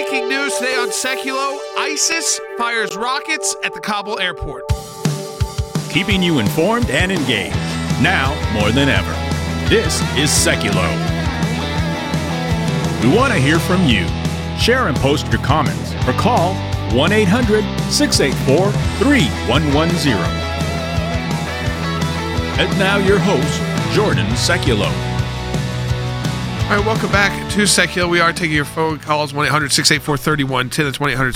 Breaking news today on Seculo. ISIS fires rockets at the Kabul airport. Keeping you informed and engaged, now more than ever. This is Seculo. We want to hear from you. Share and post your comments or call 1-800-684-3110. And now your host, Jordan Seculo. All right, welcome back to Seculo. We are taking your phone calls, 1-800-684-3110. That's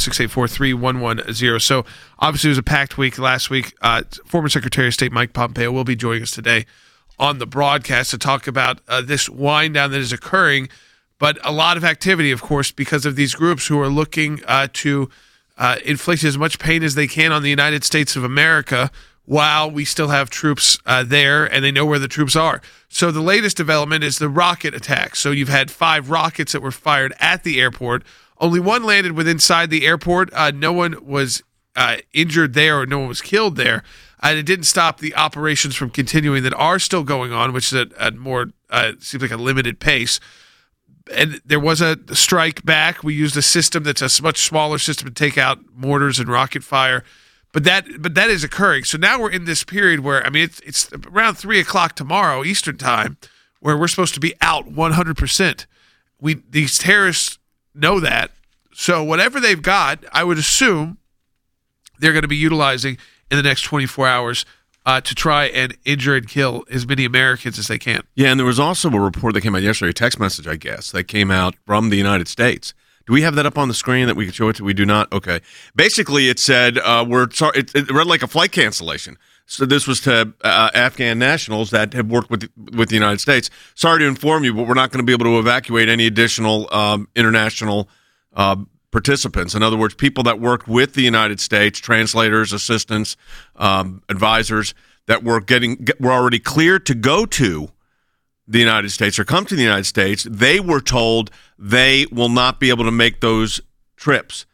1-800-684-3110. So, obviously, it was a packed week last week. Former Secretary of State Mike Pompeo will be joining us today on the broadcast to talk about this wind down that is occurring, but a lot of activity, of course, because of these groups who are looking to inflict as much pain as they can on the United States of America while we still have troops there and they know where the troops are. So the latest development is the rocket attack. So you've had 5 rockets that were fired at the airport. Only one landed within inside the airport. No one was injured there or no one was killed there. And it didn't stop the operations from continuing that are still going on, which is at more, seems like a limited pace. And there was a strike back. We used a system that's a much smaller system to take out mortars and rocket fire. But that is occurring. So now we're in this period where, I mean, it's around 3 o'clock tomorrow Eastern time where we're supposed to be out 100%. These terrorists know that. So whatever they've got, I would assume they're going to be utilizing in the next 24 hours to try and injure and kill as many Americans as they can. Yeah, and there was also a report that came out yesterday, a text message, I guess, that came out from the United States. Do we have that up on the screen that we can show it to? We do not? Okay. Basically, it said, we're sorry. It read like a flight cancellation. So this was to Afghan nationals that have worked with the United States. Sorry to inform you, but we're not going to be able to evacuate any additional international participants. In other words, people that worked with the United States, translators, assistants, advisors, that were already cleared to go to the United States or come to the United States, they were told they will not be able to make those trips.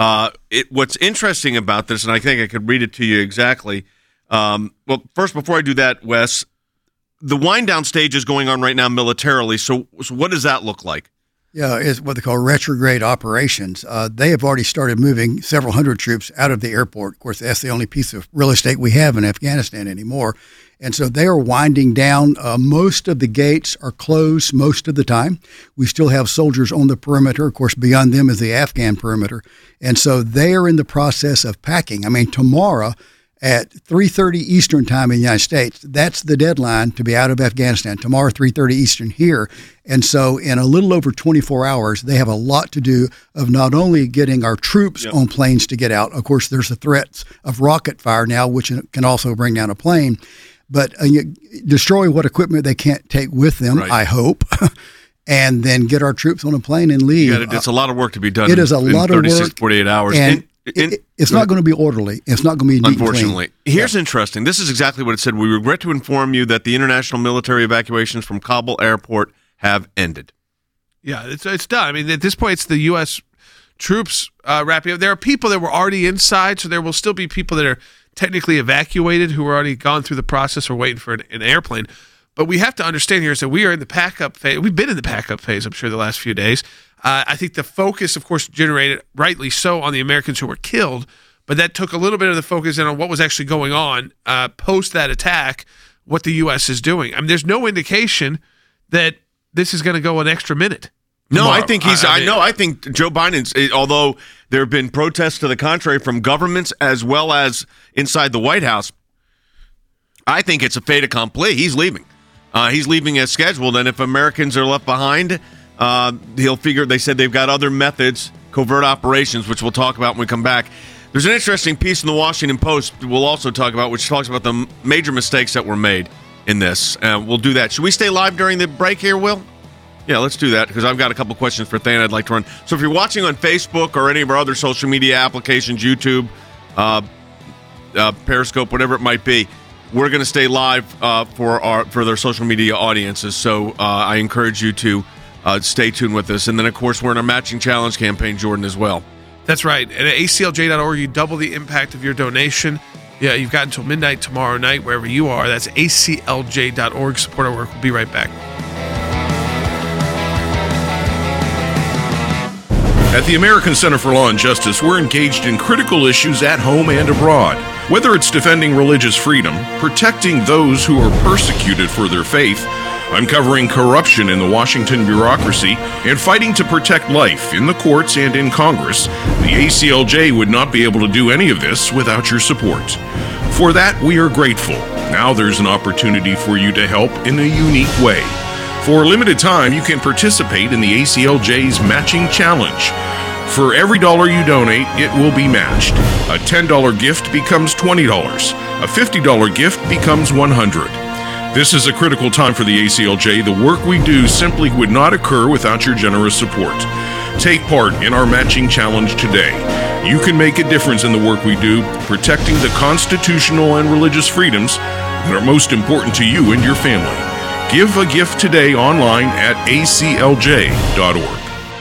What's interesting about this, and I think I could read it to you exactly. Well, first, before I do that, Wes, the wind down stage is going on right now militarily. So what does that look like? Yeah, it's what they call retrograde operations. They have already started moving several hundred troops out of the airport. Of course, that's the only piece of real estate we have in Afghanistan anymore. And so they are winding down. Most of the gates are closed most of the time. We still have soldiers on the perimeter. Of course, beyond them is the Afghan perimeter. And so they are in the process of packing. I mean, tomorrow at 3:30 Eastern time in the United States, that's the deadline to be out of Afghanistan. Tomorrow, 3:30 Eastern here. And so in a little over 24 hours, they have a lot to do of not only getting our troops on planes to get out. Of course, there's the threats of rocket fire now, which can also bring down a plane. But destroy what equipment they can't take with them, right. I hope, and then get our troops on a plane and leave. It's a lot of work to be done. It is a lot of work. 36, 48 hours. And it's not going to be orderly. It's not going to be neat. Unfortunately. Here's interesting. This is exactly what it said. We regret to inform you that the international military evacuations from Kabul airport have ended. Yeah, it's done. I mean, at this point, it's the U.S. troops wrapping up. There are people that were already inside, so there will still be people that are technically evacuated who are already gone through the process or waiting for an airplane. But we have to understand here is that we are in the pack-up phase. We've been in the pack-up phase, I'm sure, the last few days. I think the focus, of course, generated, rightly so, on the Americans who were killed, but that took a little bit of the focus in on what was actually going on post that attack, what the U.S. is doing. I mean, there's no indication that this is going to go an extra minute. No, I think I think Joe Biden's, although there have been protests to the contrary from governments as well as inside the White House, I think it's a fait accompli. He's leaving. He's leaving as scheduled, and if Americans are left behind, he'll figure, they said they've got other methods, covert operations, which we'll talk about when we come back. There's an interesting piece in the Washington Post we'll also talk about, which talks about the major mistakes that were made in this. We'll do that. Should we stay live during the break here, Will? Yeah, let's do that, because I've got a couple questions for Thane I'd like to run. So if you're watching on Facebook or any of our other social media applications, YouTube, Periscope, whatever it might be, we're going to stay live for their social media audiences. So I encourage you to stay tuned with us. And then, of course, we're in our Matching Challenge campaign, Jordan, as well. That's right. And at aclj.org, you double the impact of your donation. Yeah, you've got until midnight tomorrow night, wherever you are. That's aclj.org. Support our work. We'll be right back. At the American Center for Law and Justice, we're engaged in critical issues at home and abroad. Whether it's defending religious freedom, protecting those who are persecuted for their faith, uncovering corruption in the Washington bureaucracy, and fighting to protect life in the courts and in Congress, the ACLJ would not be able to do any of this without your support. For that, we are grateful. Now there's an opportunity for you to help in a unique way. For a limited time, you can participate in the ACLJ's Matching Challenge. For every dollar you donate, it will be matched. A $10 gift becomes $20. A $50 gift becomes $100. This is a critical time for the ACLJ. The work we do simply would not occur without your generous support. Take part in our Matching Challenge today. You can make a difference in the work we do, protecting the constitutional and religious freedoms that are most important to you and your family. Give a gift today online at aclj.org.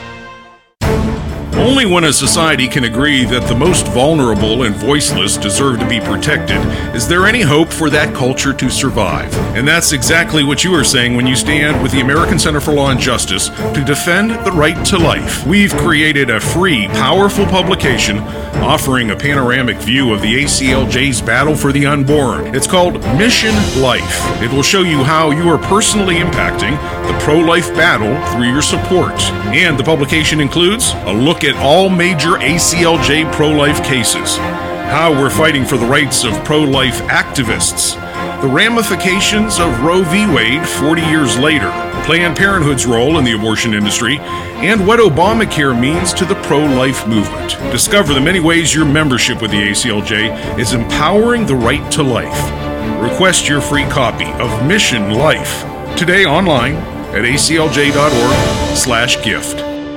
Only when a society can agree that the most vulnerable and voiceless deserve to be protected is there any hope for that culture to survive. And that's exactly what you are saying when you stand with the American Center for Law and Justice to defend the right to life. We've created a free, powerful publication offering a panoramic view of the ACLJ's battle for the unborn. It's called Mission Life. It will show you how you are personally impacting the pro-life battle through your support. And the publication includes a look at all major ACLJ pro-life cases, how we're fighting for the rights of pro-life activists, the ramifications of Roe v. Wade 40 years later, Planned Parenthood's role in the abortion industry, and what Obamacare means to the pro-life movement. Discover the many ways your membership with the ACLJ is empowering the right to life. Request your free copy of Mission Life today online at aclj.org/gift.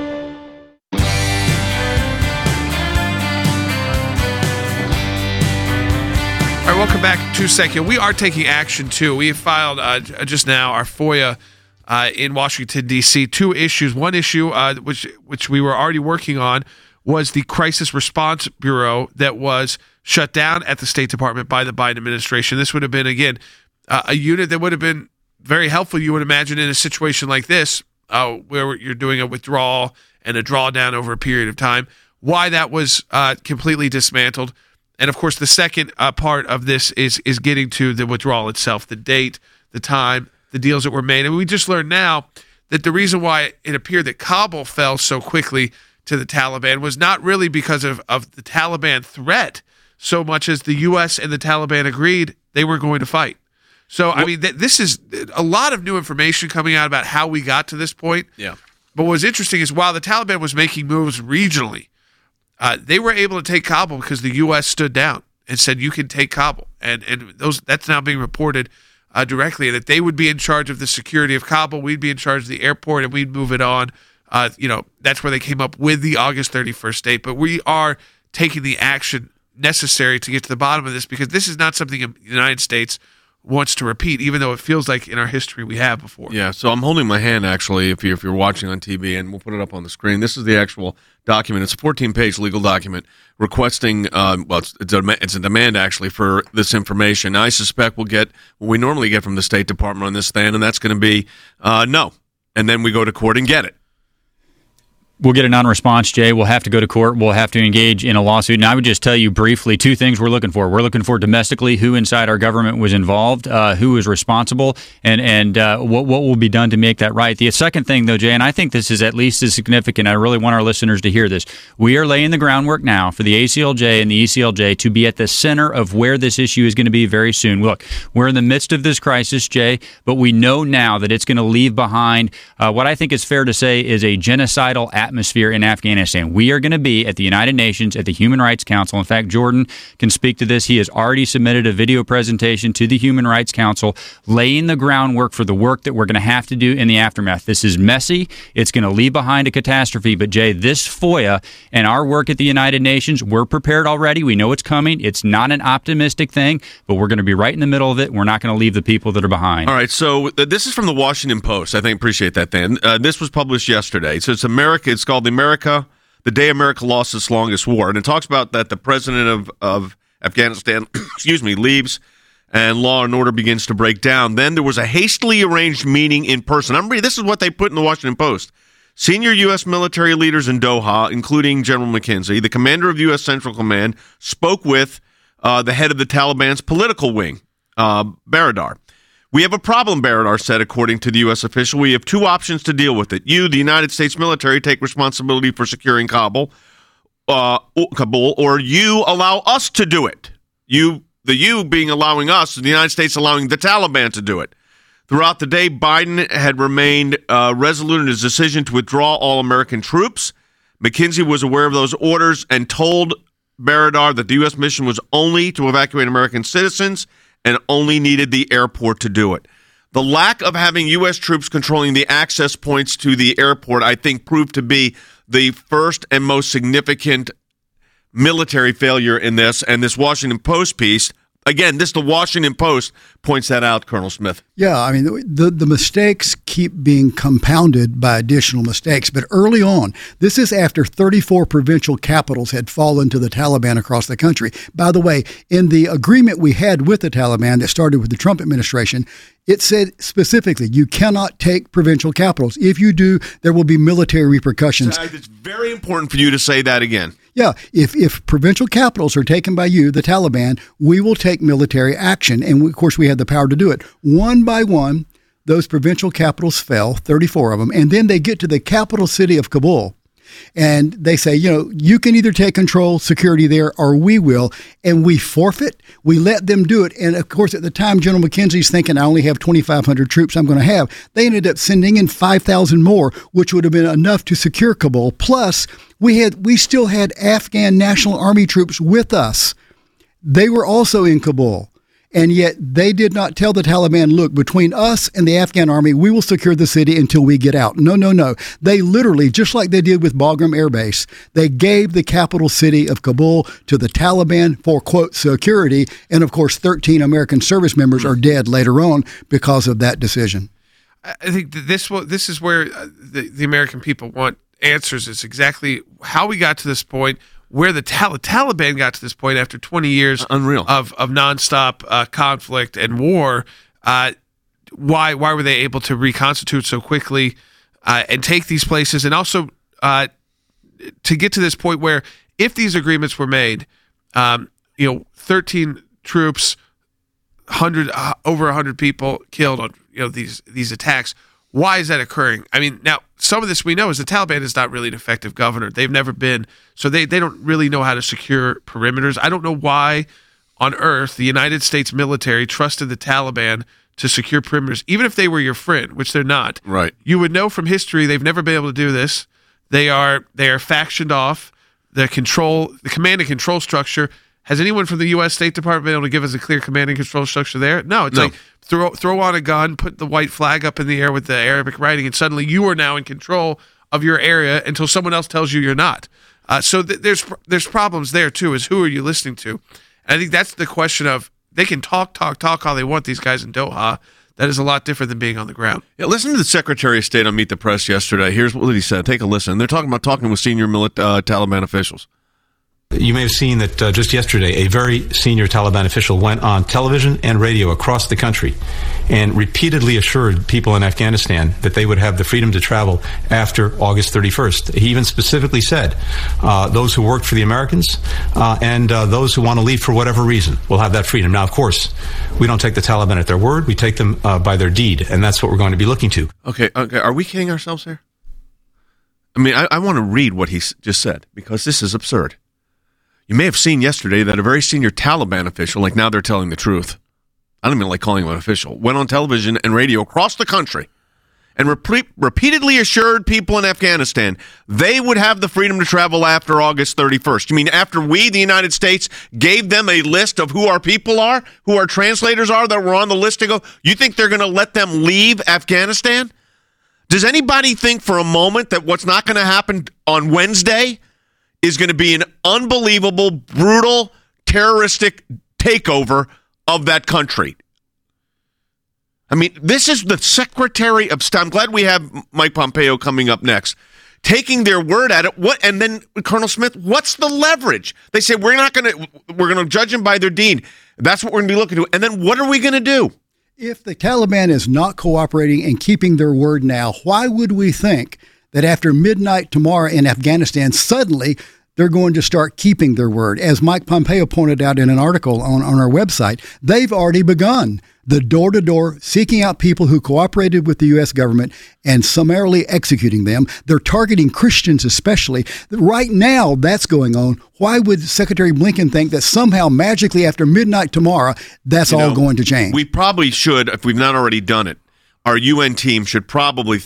All right, welcome back to Secular. We are taking action, too. We have filed just now our FOIA in Washington, D.C. 2 issues. One issue, which we were already working on, was the Crisis Response Bureau that was shut down at the State Department by the Biden administration. This would have been, again, a unit that would have been very helpful, you would imagine, in a situation like this, where you're doing a withdrawal and a drawdown over a period of time. Why that was completely dismantled. And, of course, the second part of this is getting to the withdrawal itself, the date, the time, the deals that were made. And we just learned now that the reason why it appeared that Kabul fell so quickly to the Taliban was not really because of the Taliban threat so much as the U.S. and the Taliban agreed they were going to fight. So, I mean, this is a lot of new information coming out about how we got to this point. Yeah. But what's interesting is while the Taliban was making moves regionally, they were able to take Kabul because the U.S. stood down and said, you can take Kabul. And that's now being reported directly, that they would be in charge of the security of Kabul. We'd be in charge of the airport, and we'd move it on. That's where they came up with the August 31st date. But we are taking the action necessary to get to the bottom of this, because this is not something the United States wants to repeat, even though it feels like in our history we have before. Yeah, so I'm holding my hand, actually, if you're watching on TV, and we'll put it up on the screen. This is the actual document. It's a 14-page legal document requesting, it's a demand, actually, for this information. Now, I suspect we'll get what we normally get from the State Department on this stand, and that's going to be no. And then we go to court and get it. We'll get a non-response, Jay. We'll have to go to court. We'll have to engage in a lawsuit. And I would just tell you briefly 2 things we're looking for. We're looking for domestically who inside our government was involved, who is responsible, and what will be done to make that right. The second thing, though, Jay, and I think this is at least as significant, I really want our listeners to hear this. We are laying the groundwork now for the ACLJ and the ECLJ to be at the center of where this issue is going to be very soon. Look, we're in the midst of this crisis, Jay, but we know now that it's going to leave behind what I think is fair to say is a genocidal atmosphere in Afghanistan. We are going to be at the United Nations, at the Human Rights Council. In fact, Jordan can speak to this. He has already submitted a video presentation to the Human Rights Council, laying the groundwork for the work that we're going to have to do in the aftermath. This is messy. It's going to leave behind a catastrophe. But, Jay, this FOIA and our work at the United Nations, we're prepared already. We know it's coming. It's not an optimistic thing, but we're going to be right in the middle of it. We're not going to leave the people that are behind. All right, so this is from the Washington Post. I think appreciate that, Dan. This was published yesterday. So it's America. It's called The Day America Lost Its Longest War. And it talks about that the president of Afghanistan, leaves and law and order begins to break down. Then there was a hastily arranged meeting in person. This is what they put in the Washington Post. Senior U.S. military leaders in Doha, including General McKenzie, the commander of U.S. Central Command, spoke with the head of the Taliban's political wing, Baradar. We have a problem, Baradar said, according to the U.S. official. We have two options to deal with it. You, the United States military, take responsibility for securing Kabul, or you allow us to do it. You being allowing us, the United States allowing the Taliban to do it. Throughout the day, Biden had remained resolute in his decision to withdraw all American troops. McKenzie was aware of those orders and told Baradar that the U.S. mission was only to evacuate American citizens and only needed the airport to do it. The lack of having U.S. troops controlling the access points to the airport, I think, proved to be the first and most significant military failure in this. And this Washington Post piece, again, the Washington Post points that out, Colonel Smith. Yeah, I mean, the mistakes keep being compounded by additional mistakes. But early on, this is after 34 provincial capitals had fallen to the Taliban across the country. By the way, in the agreement we had with the Taliban that started with the Trump administration, it said specifically, you cannot take provincial capitals. If you do, there will be military repercussions. It's very important for you to say that again. Yeah, if provincial capitals are taken by you, the Taliban, we will take military action. And, of course, we had the power to do it. One by one, those provincial capitals fell, 34 of them. And then they get to the capital city of Kabul. And they say, you can either take control, security there, or we will. And we forfeit. We let them do it. And, of course, at the time, General McKenzie's thinking, I only have 2,500 troops I'm going to have. They ended up sending in 5,000 more, which would have been enough to secure Kabul. Plus, we still had Afghan National Army troops with us. They were also in Kabul. And yet they did not tell the Taliban, look, between us and the Afghan army, we will secure the city until we get out. No. They literally, just like they did with Bagram Air Base, they gave the capital city of Kabul to the Taliban for, quote, security. And, of course, 13 American service members are dead later on because of that decision. I think this is where the American people want answers. It's exactly how we got to this point, where the Taliban got to this point after 20 years Unreal. of nonstop conflict and war. Why were they able to reconstitute so quickly and take these places? And also to get to this point where if these agreements were made, 13 troops, over 100 people killed on these attacks. Why is that occurring? I mean, now, some of this we know is the Taliban is not really an effective governor. They've never been. So they don't really know how to secure perimeters. I don't know why on earth the United States military trusted the Taliban to secure perimeters, even if they were your friend, which they're not. Right. You would know from history they've never been able to do this. They are factioned off. The command and control structure. Has anyone from the U.S. State Department been able to give us a clear command and control structure there? No. It's like throw on a gun, put the white flag up in the air with the Arabic writing, and suddenly you are now in control of your area until someone else tells you you're not. So there's problems there, too, is who are you listening to? And I think that's the question of they can talk how they want, these guys in Doha. That is a lot different than being on the ground. Yeah, listen to the Secretary of State on Meet the Press yesterday. Here's what he said. Take a listen. They're talking with senior Taliban officials. You may have seen that just yesterday, a very senior Taliban official went on television and radio across the country and repeatedly assured people in Afghanistan that they would have the freedom to travel after August 31st. He even specifically said those who worked for the Americans and those who want to leave for whatever reason will have that freedom. Now, of course, we don't take the Taliban at their word. We take them by their deed, and that's what we're going to be looking to. Okay. Are we kidding ourselves here? I mean, I want to read what he just said because this is absurd. You may have seen yesterday that a very senior Taliban official, like now they're telling the truth, I don't even like calling him an official, went on television and radio across the country and repeatedly assured people in Afghanistan they would have the freedom to travel after August 31st. You mean after we, the United States, gave them a list of who our people are, who our translators are that were on the list to go, you think they're going to let them leave Afghanistan? Does anybody think for a moment that what's not going to happen on Wednesday is going to be an unbelievable, brutal, terroristic takeover of that country? I mean, this is the Secretary of State. I'm glad we have Mike Pompeo coming up next, taking their word at it. What? And then Colonel Smith, what's the leverage? They say we're going to judge them by their deed. That's what we're going to be looking to. And then what are we going to do? If the Taliban is not cooperating and keeping their word now, why would we think that after midnight tomorrow in Afghanistan, suddenly they're going to start keeping their word. As Mike Pompeo pointed out in an article on our website, they've already begun the door-to-door seeking out people who cooperated with the U.S. government and summarily executing them. They're targeting Christians especially. Right now, that's going on. Why would Secretary Blinken think that somehow magically after midnight tomorrow, that's all going to change? We probably should, if we've not already done it, our UN team should probably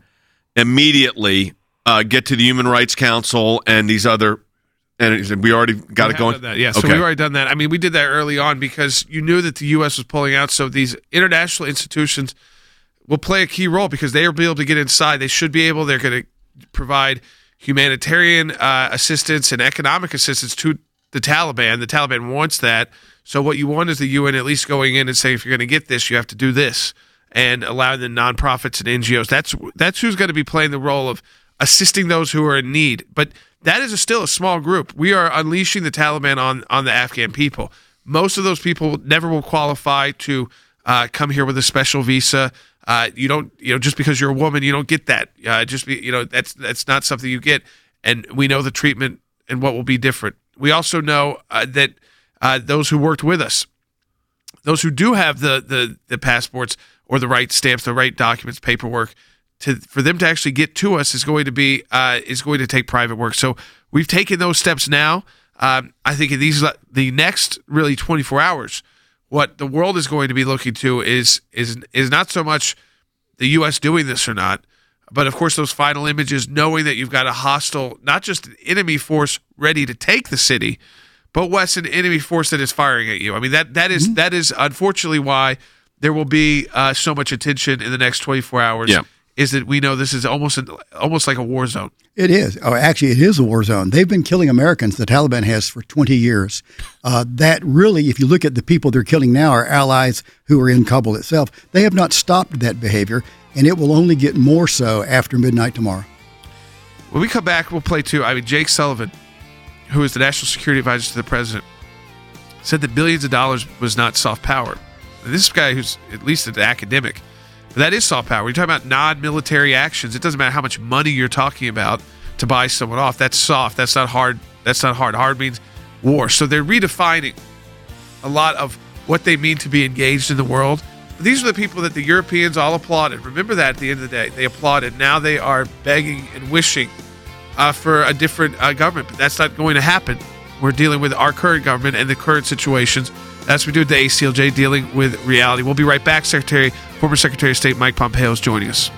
immediately get to the Human Rights Council and these other, and we already got it going? Yeah, so we've already done that. I mean, we did that early on because you knew that the U.S. was pulling out, so these international institutions will play a key role because they will be able to get inside. They should be able, they're going to provide humanitarian assistance and economic assistance to the Taliban. The Taliban wants that. So what you want is the UN at least going in and saying, if you're going to get this, you have to do this, and allowing the nonprofits and NGOs. That's who's going to be playing the role of assisting those who are in need. But that is still a small group. We are unleashing the Taliban on the Afghan people. Most of those people never will qualify to come here with a special visa. You don't, just because you're a woman, you don't get that. That's not something you get. And we know the treatment and what will be different. We also know that those who worked with us, those who do have the passports or the right stamps, the right documents, paperwork, for them to actually get to us is going to take private work. So we've taken those steps now. I think in the next really 24 hours, what the world is going to be looking to is not so much the U.S. doing this or not, but of course those final images, knowing that you've got a hostile, not just an enemy force ready to take the city, but what's an enemy force that is firing at you. I mean that is unfortunately why there will be so much attention in the next 24 hours. Yeah. Is that we know this is almost like a war zone. It is. Oh, actually, it is a war zone. They've been killing Americans, the Taliban has, for 20 years. That really, if you look at the people they're killing now, are allies who are in Kabul itself. They have not stopped that behavior, and it will only get more so after midnight tomorrow. When we come back, we'll play too. I mean, Jake Sullivan, who is the National Security Advisor to the President, said that billions of dollars was not soft power. And this guy who's at least an academic. But that is soft power. When you're talking about non-military actions, it doesn't matter how much money you're talking about to buy someone off. That's soft. That's not hard. Hard means war. So they're redefining a lot of what they mean to be engaged in the world. These are the people that the Europeans all applauded. Remember that at the end of the day. They applauded. Now they are begging and wishing for a different government. But that's not going to happen. We're dealing with our current government and the current situations. That's what we do at the ACLJ, dealing with reality. We'll be right back. Former Secretary of State Mike Pompeo is joining us.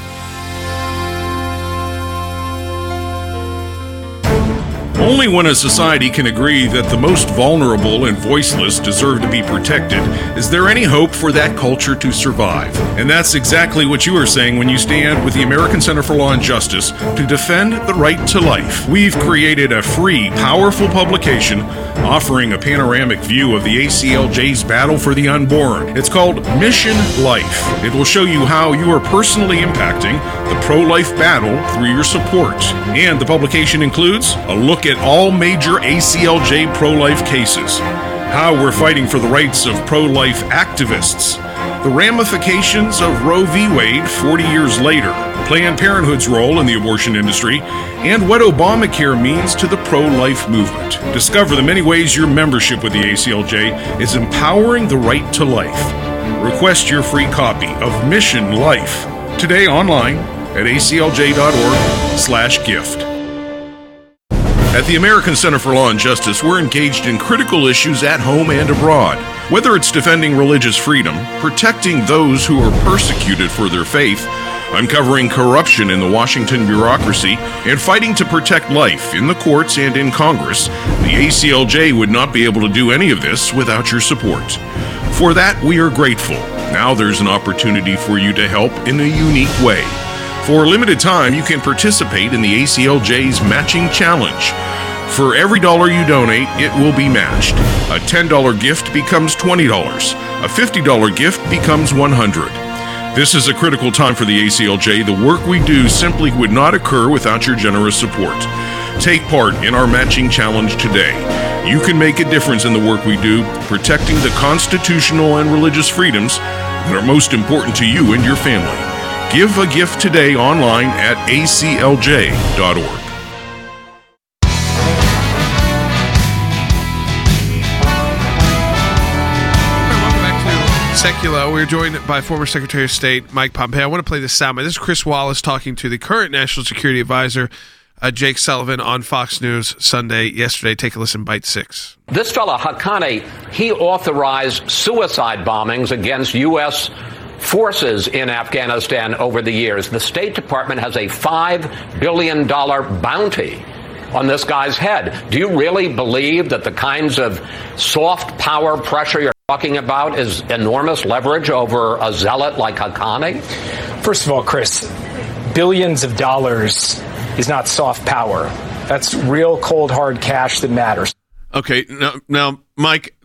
Only when a society can agree that the most vulnerable and voiceless deserve to be protected is there any hope for that culture to survive. And that's exactly what you are saying when you stand with the American Center for Law and Justice to defend the right to life. We've created a free, powerful publication offering a panoramic view of the ACLJ's battle for the unborn. It's called Mission Life. It will show you how you are personally impacting the pro-life battle through your support. And the publication includes a look at all major ACLJ pro-life cases, how we're fighting for the rights of pro-life activists, the ramifications of Roe v. Wade 40 years later, Planned Parenthood's role in the abortion industry, and what Obamacare means to the pro-life movement. Discover the many ways your membership with the ACLJ is empowering the right to life. Request your free copy of Mission Life today online at aclj.org/gift. At the American Center for Law and Justice, we're engaged in critical issues at home and abroad. Whether it's defending religious freedom, protecting those who are persecuted for their faith, uncovering corruption in the Washington bureaucracy, and fighting to protect life in the courts and in Congress, the ACLJ would not be able to do any of this without your support. For that, we are grateful. Now there's an opportunity for you to help in a unique way. For a limited time, you can participate in the ACLJ's Matching Challenge. For every dollar you donate, it will be matched. A $10 gift becomes $20. A $50 gift becomes $100. This is a critical time for the ACLJ. The work we do simply would not occur without your generous support. Take part in our Matching Challenge today. You can make a difference in the work we do, protecting the constitutional and religious freedoms that are most important to you and your family. Give a gift today online at aclj.org. Secular. We're joined by former Secretary of State Mike Pompeo. I want to play this sound. This is Chris Wallace talking to the current National Security Advisor, Jake Sullivan, on Fox News Sunday yesterday. Take a listen, Bite 6. This fellow, Haqqani, he authorized suicide bombings against U.S. forces in Afghanistan over the years. The State Department has a $5 billion bounty on this guy's head. Do you really believe that the kinds of soft power pressure you're talking about is enormous leverage over a zealot like Haqqani? First of all, Chris, billions of dollars is not soft power. That's real cold, hard cash that matters. Okay, now Mike,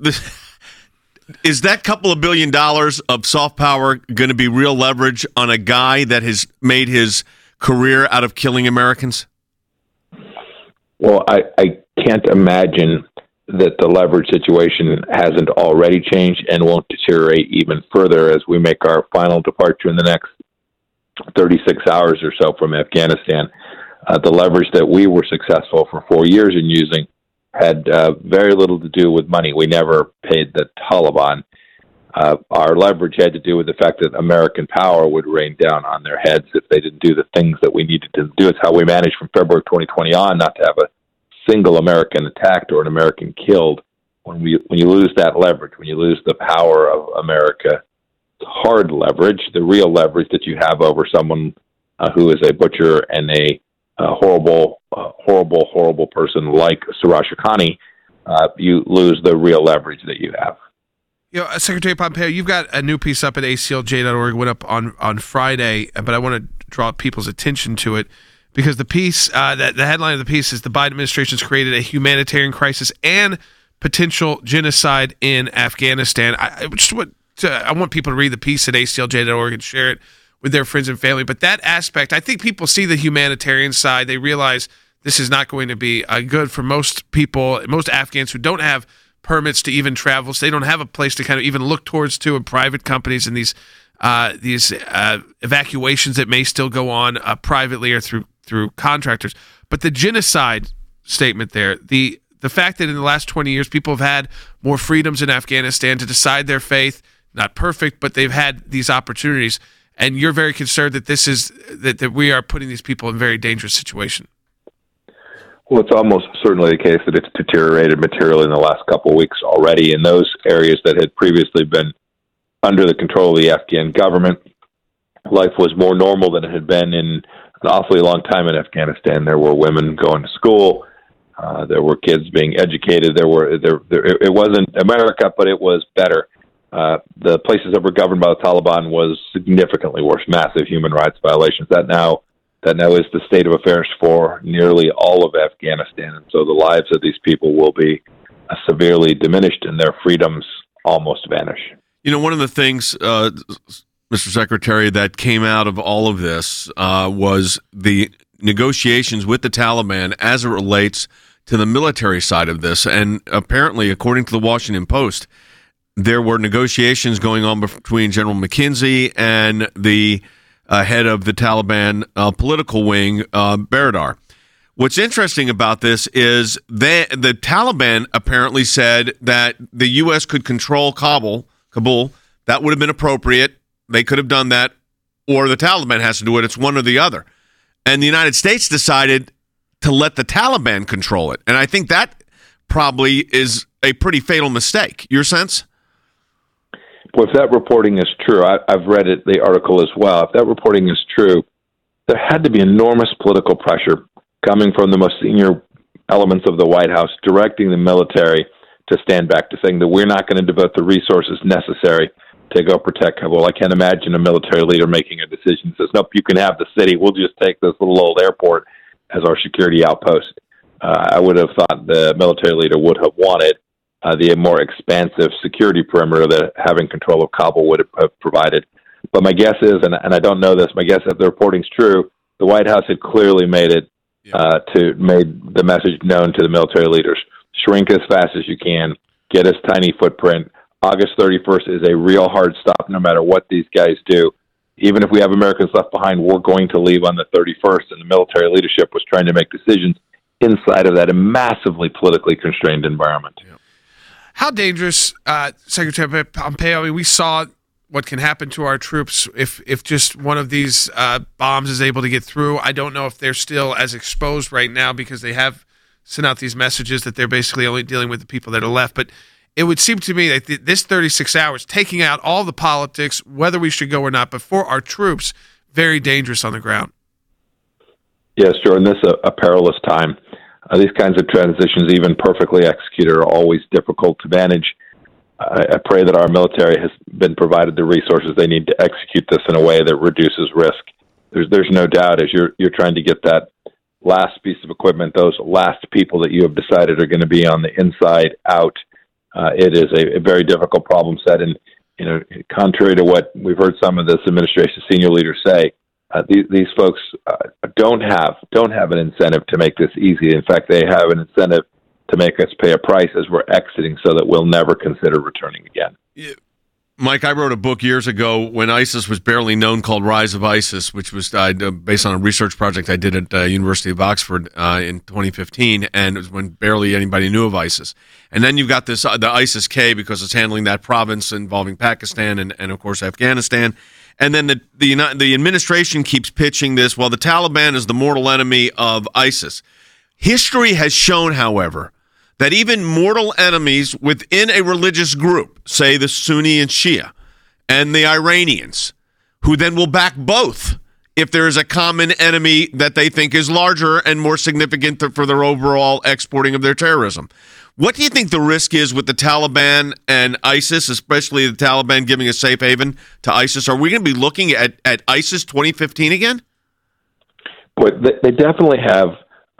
is that couple of $1 billion of soft power going to be real leverage on a guy that has made his career out of killing Americans? Well, I can't imagine that the leverage situation hasn't already changed and won't deteriorate even further as we make our final departure in the next 36 hours or so from Afghanistan. The leverage that we were successful for 4 years in using had very little to do with money. We never paid the Taliban. Our leverage had to do with the fact that American power would rain down on their heads if they didn't do the things that we needed to do. It's how we managed from February 2020 on not to have a single American attacked or an American killed. When you lose that leverage, when you lose the power of America, hard leverage, the real leverage that you have over someone who is a butcher and a horrible person like Suraj Haqqani, you lose the real leverage that you have. You know, Secretary Pompeo, you've got a new piece up at aclj.org, went up on Friday, but I want to draw people's attention to it because the piece, the headline of the piece is the Biden administration has created a humanitarian crisis and potential genocide in Afghanistan. I want people to read the piece at aclj.org and share it with their friends and family. But that aspect, I think people see the humanitarian side. They realize this is not going to be good for most people, most Afghans who don't have permits to even travel. So they don't have a place to kind of even look towards to in private companies and these evacuations that may still go on privately or through contractors. But the genocide statement there, the fact that in the last 20 years people have had more freedoms in Afghanistan to decide their faith, not perfect, but they've had these opportunities. And you're very concerned that this is that we are putting these people in a very dangerous situation. Well, it's almost certainly the case that it's deteriorated materially in the last couple of weeks already in those areas that had previously been under the control of the Afghan government. Life was more normal than it had been in an awfully long time in Afghanistan. There were women going to school. There were kids being educated. It wasn't America, but it was better. The places that were governed by the Taliban was significantly worse, massive human rights violations. That now is the state of affairs for nearly all of Afghanistan. And so the lives of these people will be severely diminished and their freedoms almost vanish. You know, one of the things, Mr. Secretary, that came out of all of this was the negotiations with the Taliban as it relates to the military side of this. And apparently, according to the Washington Post, there were negotiations going on between General McKenzie and the head of the Taliban political wing, Baradar. What's interesting about this is the Taliban apparently said that the U.S. could control Kabul. That would have been appropriate. They could have done that, or the Taliban has to do it. It's one or the other. And the United States decided to let the Taliban control it. And I think that probably is a pretty fatal mistake. Your sense? Well, if that reporting is true, I've read the article as well. If that reporting is true, there had to be enormous political pressure coming from the most senior elements of the White House directing the military to stand back, to saying that we're not going to devote the resources necessary to go protect Kabul. I can't imagine a military leader making a decision that says, nope, you can have the city. We'll just take this little old airport as our security outpost. I would have thought the military leader would have wanted the more expansive security perimeter that having control of Kabul would have provided. But my guess is, and I don't know this, my guess if the reporting's true, the White House had clearly made the message known to the military leaders. Shrink as fast as you can, get a tiny footprint. August 31st is a real hard stop no matter what these guys do. even if we have Americans left behind, we're going to leave on the 31st. And the military leadership was trying to make decisions inside of that massively politically constrained environment. Yeah. How dangerous, Secretary Pompeo? I mean, we saw what can happen to our troops if just one of these bombs is able to get through. I don't know if they're still as exposed right now because they have sent out these messages that they're basically only dealing with the people that are left. But it would seem to me that this 36 hours, taking out all the politics, whether we should go or not, but for our troops, very dangerous on the ground. Yes, Jordan, this is a perilous time. These kinds of transitions, even perfectly executed, are always difficult to manage. I pray that our military has been provided the resources they need to execute this in a way that reduces risk. There's no doubt as you're trying to get that last piece of equipment, those last people that you have decided are going to be on the inside out. It is a very difficult problem set, and contrary to what we've heard some of this administration's senior leaders say, these folks don't have an incentive to make this easy. In fact, they have an incentive to make us pay a price as we're exiting, so that we'll never consider returning again. Yeah. Mike, I wrote a book years ago when ISIS was barely known called Rise of ISIS, which was based on a research project I did at the University of Oxford in 2015, and it was when barely anybody knew of ISIS. And then you've got this the ISIS-K because it's handling that province involving Pakistan and of course, Afghanistan. And then the administration keeps pitching this, well, the Taliban is the mortal enemy of ISIS. History has shown, however, that even mortal enemies within a religious group, say the Sunni and Shia, and the Iranians, who then will back both if there is a common enemy that they think is larger and more significant for their overall exporting of their terrorism. What do you think the risk is with the Taliban and ISIS, especially the Taliban giving a safe haven to ISIS? Are we going to be looking at ISIS 2015 again? But they definitely have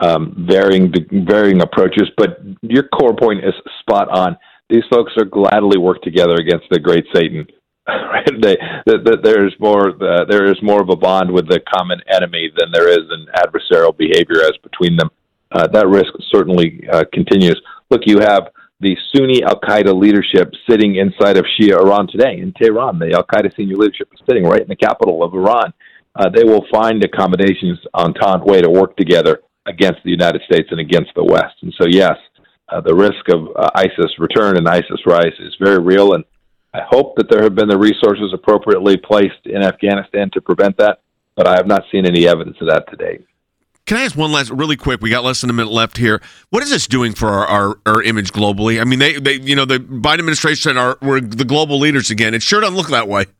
varying approaches, but your core point is spot on. These folks are gladly work together against the great Satan. Right? There is more of a bond with the common enemy than there is an adversarial behavior as between them. That risk certainly continues. Look, you have the Sunni Al-Qaeda leadership sitting inside of Shia Iran today in Tehran. The Al-Qaeda senior leadership is sitting right in the capital of Iran. They will find accommodations entente way to work together against the United States and against the West. And so, yes, the risk of ISIS return and ISIS rise is very real, and I hope that there have been the resources appropriately placed in Afghanistan to prevent that, but I have not seen any evidence of that to date. Can I ask one last, really quick? We got less than a minute left here. What is this doing for our image globally? I mean, they the Biden administration said we're the global leaders again. It sure doesn't look that way.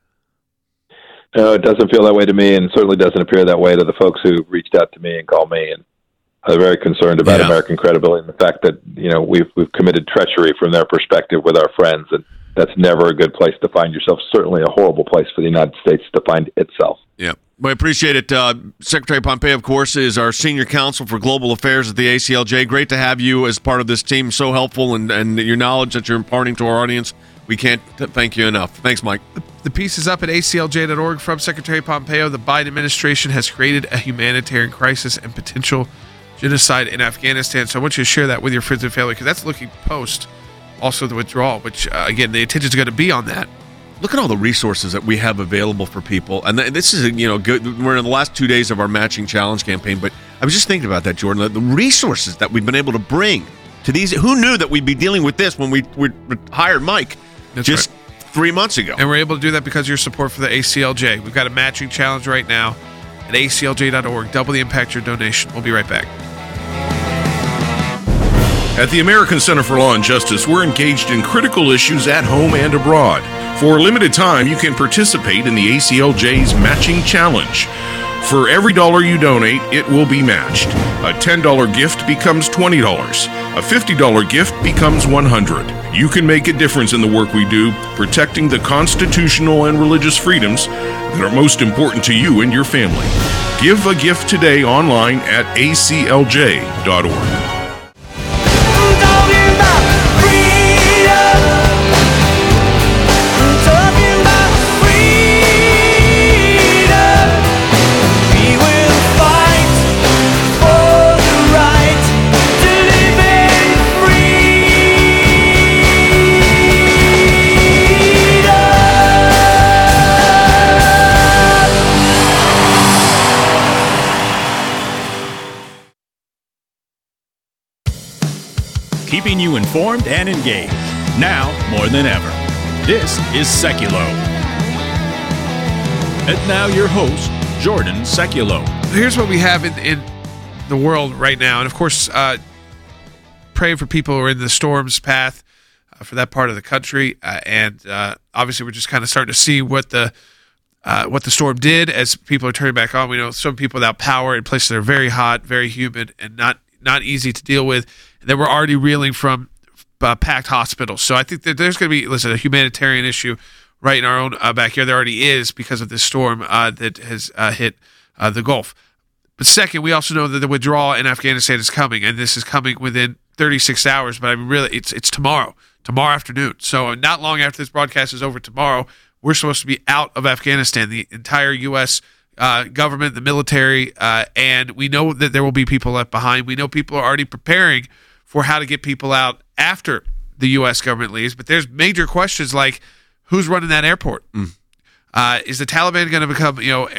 No, it doesn't feel that way to me, and certainly doesn't appear that way to the folks who reached out to me and called me and are very concerned about American credibility and the fact that we've committed treachery from their perspective with our friends, and that's never a good place to find yourself. Certainly a horrible place for the United States to find itself. Yeah, well, I appreciate it. Secretary Pompeo, of course, is our senior counsel for global affairs at the ACLJ. Great to have you as part of this team. So helpful, and your knowledge that you're imparting to our audience. We can't thank you enough. Thanks, Mike. The piece is up at aclj.org from Secretary Pompeo. The Biden administration has created a humanitarian crisis and potential genocide in Afghanistan. So I want you to share that with your friends and family, because that's looking post also the withdrawal, which, again, the attention is going to be on that. Look at all the resources that we have available for people. And this is, good. We're in the last 2 days of our matching challenge campaign, but I was just thinking about that, Jordan, the resources that we've been able to bring to these. Who knew that we'd be dealing with this when we hired Mike just 3 months ago? And we're able to do that because of your support for the ACLJ. We've got a matching challenge right now at aclj.org. Double the impact your donation. We'll be right back. At the American Center for Law and Justice, we're engaged in critical issues at home and abroad. For a limited time, you can participate in the ACLJ's Matching Challenge. For every dollar you donate, it will be matched. A $10 gift becomes $20. A $50 gift becomes $100. You can make a difference in the work we do, protecting the constitutional and religious freedoms that are most important to you and your family. Give a gift today online at aclj.org. keeping you informed and engaged. Now more than ever. This is Seculo. And now your host, Jordan Seculo. Here's what we have in the world right now. And, of course, praying for people who are in the storm's path for that part of the country. And obviously we're just kind of starting to see what the storm did as people are turning back on. We know some people without power in places that are very hot, very humid, and not easy to deal with. And then we're already reeling from packed hospitals. So I think that there's going to be, a humanitarian issue right in our own backyard. There already is because of this storm that has hit the Gulf. But second, we also know that the withdrawal in Afghanistan is coming, and this is coming within 36 hours. But I mean, really, it's tomorrow afternoon. So not long after this broadcast is over tomorrow, we're supposed to be out of Afghanistan, the entire U.S. Government, the military, and we know that there will be people left behind. We know people are already preparing for how to get people out after the U.S. government leaves. But there's major questions like, who's running that airport? Is the Taliban going to become,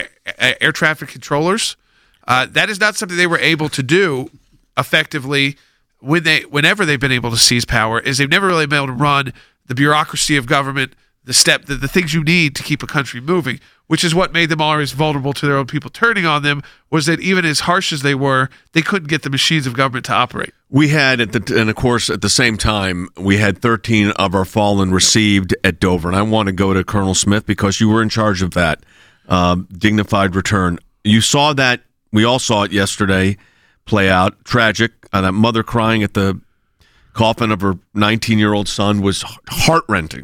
air traffic controllers? That is not something they were able to do effectively whenever they've been able to seize power. Is they've never really been able to run the bureaucracy of government, the things you need to keep a country moving, which is what made them always vulnerable to their own people turning on them, was that even as harsh as they were, they couldn't get the machines of government to operate. We had, and of course, at the same time, we had 13 of our fallen received at Dover. And I want to go to Colonel Smith because you were in charge of that dignified return. You saw that. We all saw it yesterday play out. Tragic. That mother crying at the coffin of her 19-year-old son was heart-rending.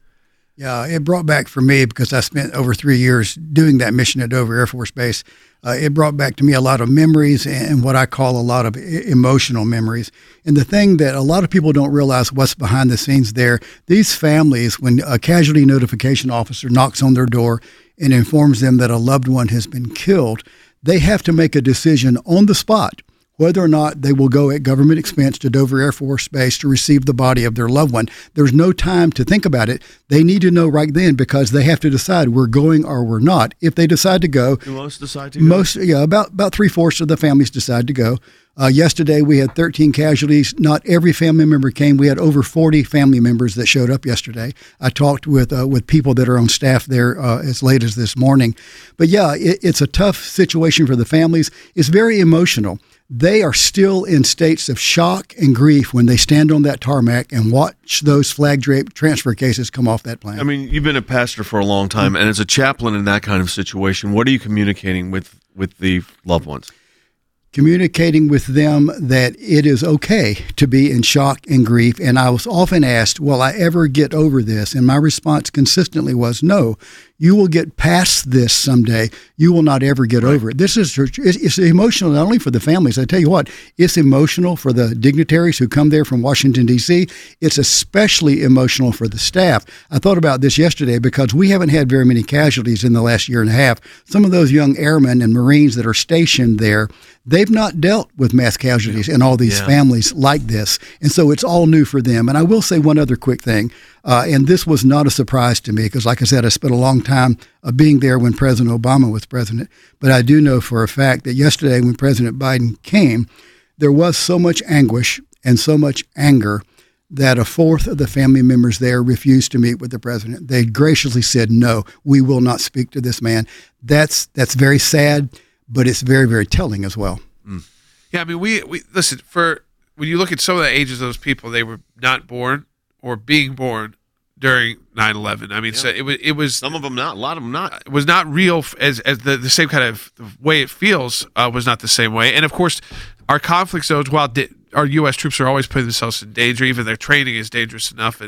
Yeah, it brought back for me, because I spent over 3 years doing that mission at Dover Air Force Base. It brought back to me a lot of memories and what I call a lot of emotional memories. And the thing that a lot of people don't realize what's behind the scenes there, these families, when a casualty notification officer knocks on their door and informs them that a loved one has been killed, they have to make a decision on the spot whether or not they will go at government expense to Dover Air Force Base to receive the body of their loved one. There's no time to think about it. They need to know right then, because they have to decide we're going or we're not. If they decide to go, do most decide to go? About 3/4 of the families decide to go. Yesterday we had 13 casualties. Not every family member came. We had over 40 family members that showed up yesterday. I talked with people that are on staff there as late as this morning. But yeah, it's a tough situation for the families. It's very emotional. They are still in states of shock and grief when they stand on that tarmac and watch those flag-draped transfer cases come off that plane. I mean, you've been a pastor for a long time, and as a chaplain in that kind of situation, what are you communicating with the loved ones? Communicating with them that it is okay to be in shock and grief. And I was often asked, will I ever get over this? And my response consistently was, no. You will get past this someday. You will not ever get over it. It's emotional not only for the families. I tell you what, it's emotional for the dignitaries who come there from Washington, D.C. It's especially emotional for the staff. I thought about this yesterday because we haven't had very many casualties in the last year and a half. Some of those young airmen and Marines that are stationed there, they've not dealt with mass casualties in all these families like this. And so it's all new for them. And I will say one other quick thing. And this was not a surprise to me because, like I said, I spent a long time being there when President Obama was president. But I do know for a fact that yesterday when President Biden came, there was so much anguish and so much anger that 1/4 of the family members there refused to meet with the president. They graciously said, no, we will not speak to this man. That's very sad, but it's very, very telling as well. Yeah, I mean, we listen, when you look at some of the ages of those people, they were not born or being born during 9/11. I mean, so it was some of them not, a lot of them not. It was not real as the same kind of way it feels was not the same way. And of course, our conflict zones, while our U.S. troops are always putting themselves in danger, even their training is dangerous enough.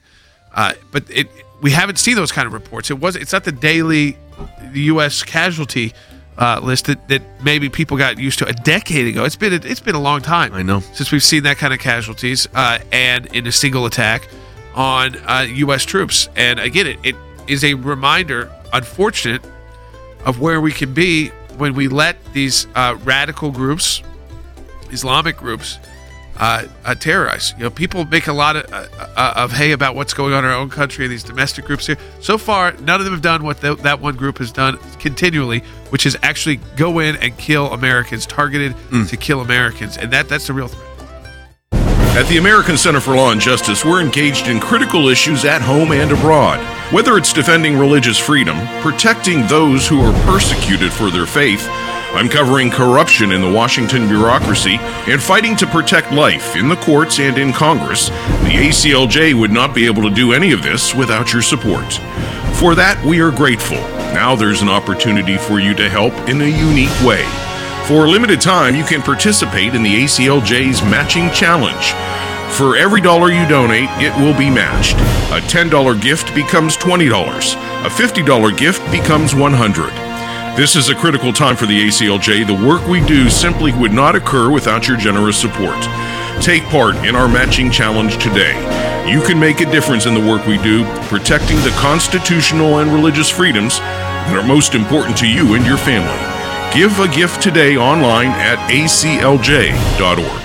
But we haven't seen those kind of reports. It's not the U.S. casualty list that maybe people got used to a decade ago. It's been a long time. I know, since we've seen that kind of casualties and in a single attack on U.S. troops. And again, it is a reminder, unfortunate, of where we can be when we let these radical groups, Islamic groups, terrorize. People make a lot of hay about what's going on in our own country and these domestic groups here. So far, none of them have done what that one group has done continually, which is actually go in and kill Americans, targeted to kill Americans. And that's the real threat. At the American Center for Law and Justice, we're engaged in critical issues at home and abroad. Whether it's defending religious freedom, protecting those who are persecuted for their faith, uncovering corruption in the Washington bureaucracy, and fighting to protect life in the courts and in Congress, the ACLJ would not be able to do any of this without your support. For that, we are grateful. Now there's an opportunity for you to help in a unique way. For a limited time, you can participate in the ACLJ's Matching Challenge. For every dollar you donate, it will be matched. A $10 gift becomes $20. A $50 gift becomes $100. This is a critical time for the ACLJ. The work we do simply would not occur without your generous support. Take part in our Matching Challenge today. You can make a difference in the work we do, protecting the constitutional and religious freedoms that are most important to you and your family. Give a gift today online at aclj.org.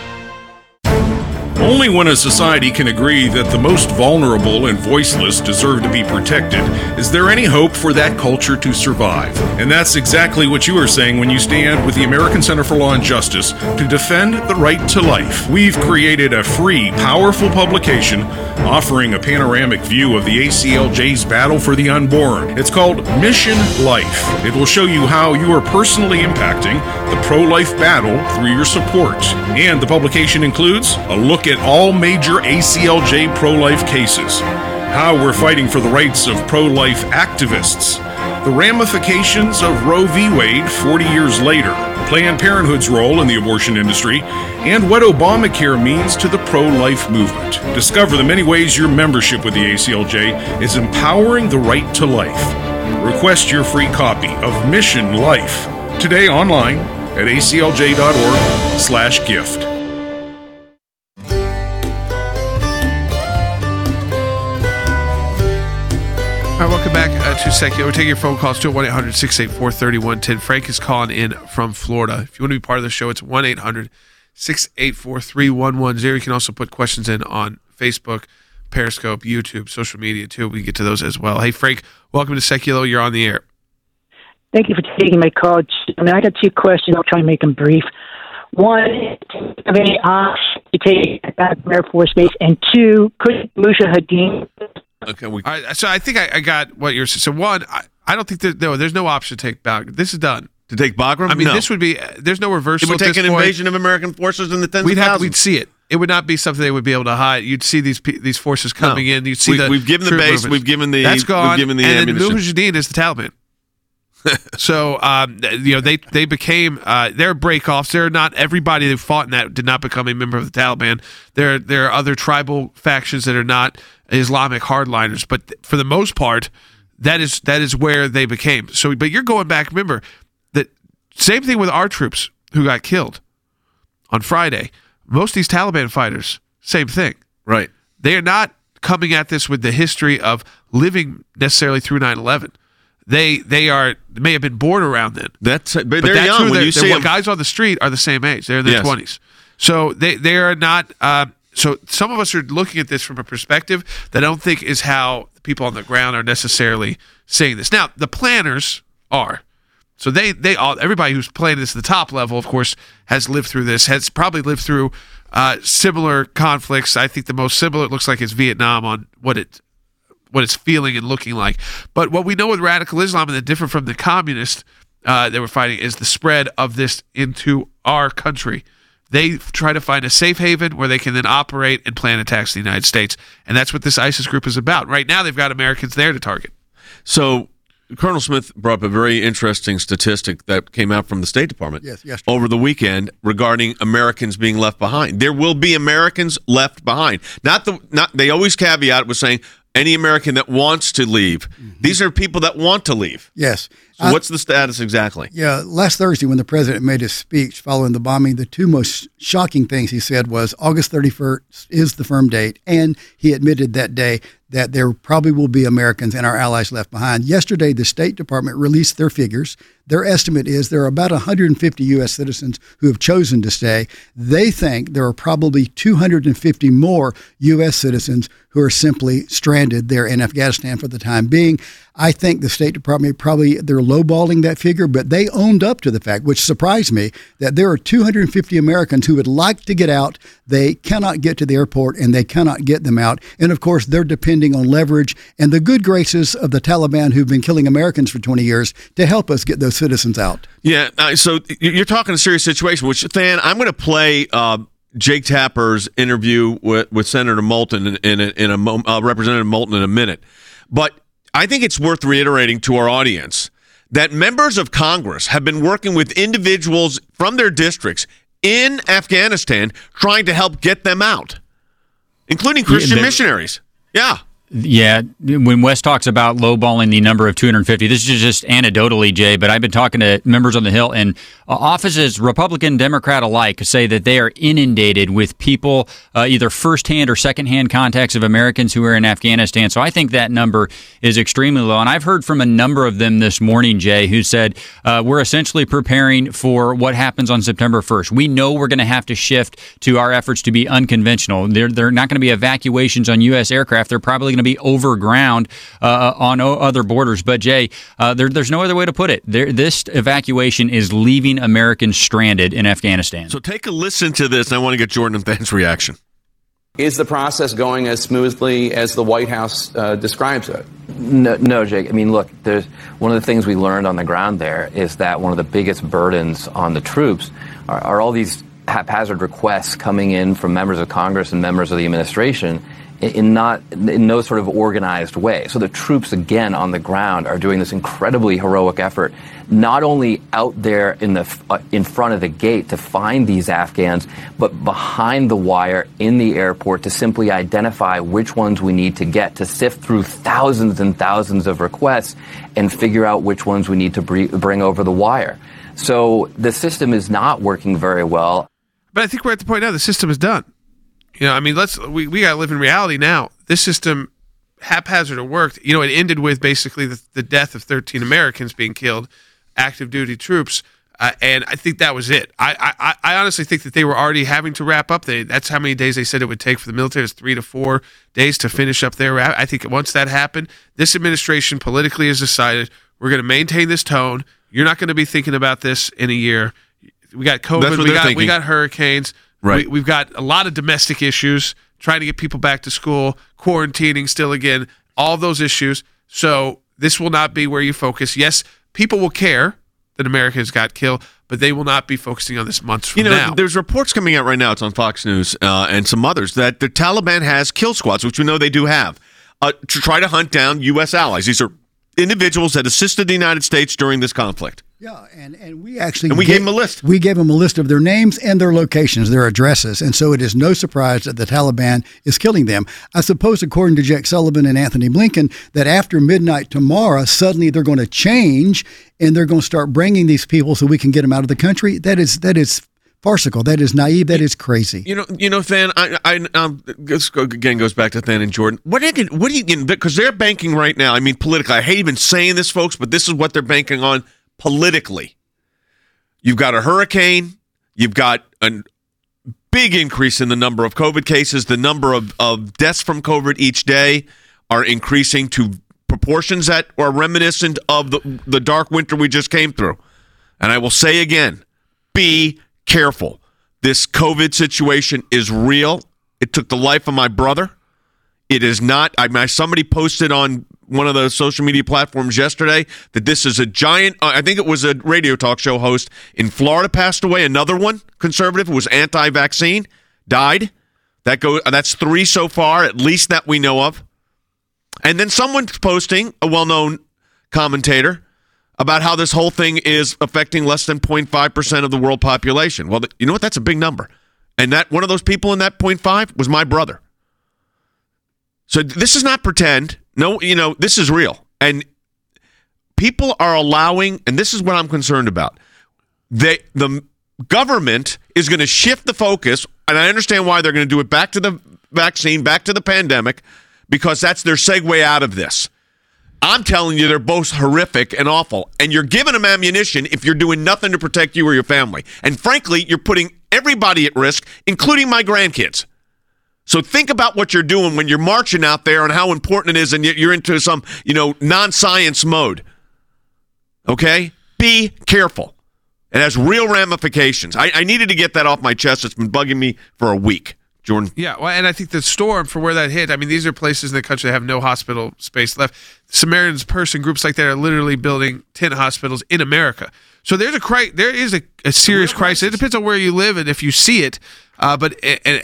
Only when a society can agree that the most vulnerable and voiceless deserve to be protected is there any hope for that culture to survive. And that's exactly what you are saying when you stand with the American Center for Law and Justice to defend the right to life. We've created a free, powerful publication offering a panoramic view of the ACLJ's battle for the unborn. It's called Mission Life. It will show you how you are personally impacting the pro-life battle through your support. And the publication includes a look at all major ACLJ pro-life cases, how we're fighting for the rights of pro-life activists, the ramifications of Roe v. Wade 40 years later, Planned Parenthood's role in the abortion industry, and what Obamacare means to the pro-life movement. Discover the many ways your membership with the ACLJ is empowering the right to life. Request your free copy of Mission Life today online at aclj.org/gift. All right, welcome back to Secular. We're taking your phone calls to 1-800-684-3110. Frank is calling in from Florida. If you want to be part of the show, it's 1-800-684-3110. You can also put questions in on Facebook, Periscope, YouTube, social media, too. We can get to those as well. Hey, Frank, welcome to Secular. You're on the air. Thank you for taking my call. I got two questions. I'll try and make them brief. One, have any option to take back from Air Force Base? And two, could Mujahideen... Okay. All right, so I think I got what you're saying. So one, I don't think there's no option to take Bagram. This is done. To take Bagram? I mean, no. This would be, there's no reversal. It would take an invasion of American forces in the tens of thousands. We'd see it. It would not be something they would be able to hide. You'd see these forces coming in. You'd see we've given the base. Movements. We've given the that's gone. We've given the and ammunition. then Mujahideen is the Taliban. So they became they're breakoffs. They're not everybody who fought in that did not become a member of the Taliban. There are other tribal factions that are not Islamic hardliners, but for the most part, that is where they became. So, but you're going back. Remember that same thing with our troops who got killed on Friday. Most of these Taliban fighters, same thing. Right. They are not coming at this with the history of living necessarily through 9/11. They may have been born around then. But they're young. When you see them, guys on the street are the same age. They're in their 20s. So they are not. So some of us are looking at this from a perspective that I don't think is how the people on the ground are necessarily saying this. Now the planners are. So they all, everybody who's playing this at the top level, of course, has lived through this. Has probably lived through similar conflicts. I think the most similar it looks like is Vietnam on what it's feeling and looking like. But what we know with radical Islam, and the different from the communists that we're fighting, is the spread of this into our country. They try to find a safe haven where they can then operate and plan attacks in the United States. And that's what this ISIS group is about. Right now, they've got Americans there to target. So Colonel Smith brought up a very interesting statistic that came out from the State Department over the weekend regarding Americans being left behind. There will be Americans left behind. They always caveat it with saying, any American that wants to leave. Mm-hmm. These are people that want to leave. Yes. So what's the status exactly? Yeah, last Thursday when the president made his speech following the bombing, the two most shocking things he said was August 31st is the firm date, and he admitted that day that there probably will be Americans and our allies left behind. Yesterday, the State Department released their figures. Their estimate is there are about 150 U.S. citizens who have chosen to stay. They think there are probably 250 more U.S. citizens who are simply stranded there in Afghanistan for the time being. I think the State Department they're lowballing that figure, but they owned up to the fact, which surprised me, that there are 250 Americans who would like to get out. They cannot get to the airport, and they cannot get them out. And of course, they're depending on leverage and the good graces of the Taliban, who've been killing Americans for 20 years, to help us get those citizens out. Yeah, so you're talking a serious situation, which, Than, I'm going to play Jake Tapper's interview with Senator Moulton Representative Moulton in a minute. But I think it's worth reiterating to our audience that members of Congress have been working with individuals from their districts in Afghanistan trying to help get them out, including Christian missionaries. Yeah. Yeah, when Wes talks about lowballing the number of 250, this is just anecdotally, Jay, but I've been talking to members on the Hill, and offices, Republican, Democrat alike, say that they are inundated with people, either firsthand or secondhand contacts of Americans who are in Afghanistan. So I think that number is extremely low. And I've heard from a number of them this morning, Jay, who said, we're essentially preparing for what happens on September 1st. We know we're going to have to shift to our efforts to be unconventional. They're not going to be evacuations on U.S. aircraft. They're probably going to be over ground on other borders. But, Jay, there's no other way to put it. This evacuation is leaving Americans stranded in Afghanistan. So take a listen to this, and I want to get Jordan and Than's reaction. Is the process going as smoothly as the White House describes it? No, Jake. I mean, look, there's one of the things we learned on the ground there is that one of the biggest burdens on the troops are all these haphazard requests coming in from members of Congress and members of the administration in no sort of organized way. So the troops, again, on the ground are doing this incredibly heroic effort, not only out there in front of the gate to find these Afghans, but behind the wire in the airport to simply identify which ones we need to get, to sift through thousands and thousands of requests and figure out which ones we need to bring over the wire. So the system is not working very well. But I think we're at the point now the system is done. You know, I mean, we got to live in reality now. This system, haphazard it worked. You know, it ended with basically the death of 13 Americans being killed, active duty troops, and I think that was it. I honestly think that they were already having to wrap up. That's how many days they said it would take for the military. It was 3 to 4 days to finish up their wrap. I think once that happened, this administration politically has decided we're going to maintain this tone. You're not going to be thinking about this in a year. We got COVID. We got hurricanes. Right. We've got a lot of domestic issues, trying to get people back to school, quarantining still again, all of those issues. So this will not be where you focus. Yes, people will care that Americans got killed, but they will not be focusing on this months from now. There's reports coming out right now, it's on Fox News and some others, that the Taliban has kill squads, which we know they do have, to try to hunt down U.S. allies. These are individuals that assisted the United States during this conflict. Yeah, and we actually gave them a list. We gave them a list of their names and their locations, their addresses, and so it is no surprise that the Taliban is killing them. I suppose, according to Jake Sullivan and Anthony Blinken, that after midnight tomorrow, suddenly they're going to change and they're going to start bringing these people so we can get them out of the country. That is farcical. That is naive. That is crazy. You know, Than. This again goes back to Than and Jordan. What do you? Because they're banking right now. I mean, politically, I hate even saying this, folks, but this is what they're banking on. Politically, you've got a hurricane, you've got a big increase in the number of COVID cases, the number of deaths from COVID each day are increasing to proportions that are reminiscent of the dark winter we just came through. And I will say again, be careful. This COVID situation is real. It took the life of my brother. It is not. Somebody posted on one of the social media platforms yesterday that this is a giant, I think it was a radio talk show host in Florida passed away. Another one, conservative, who was anti-vaccine, died. That's 3 so far, at least that we know of. And then someone's posting, a well-known commentator, about how this whole thing is affecting less than 0.5% of the world population. Well, you know what? That's a big number. And that one of those people in that 0.5 was my brother. So this is not pretend. No, this is real. And people are allowing, and this is what I'm concerned about, the government is going to shift the focus, and I understand why they're going to do it back to the vaccine, back to the pandemic, because that's their segue out of this. I'm telling you, they're both horrific and awful, and you're giving them ammunition if you're doing nothing to protect you or your family. And frankly, you're putting everybody at risk, including my grandkids. So think about what you're doing when you're marching out there and how important it is, and you're into some, non-science mode. Okay? Be careful. It has real ramifications. I needed to get that off my chest. It's been bugging me for a week, Jordan. Yeah, well, and I think the storm for where that hit, I mean, these are places in the country that have no hospital space left. Samaritan's Purse and groups like that are literally building 10 hospitals in America. So there is a serious crisis. It depends on where you live and if you see it. But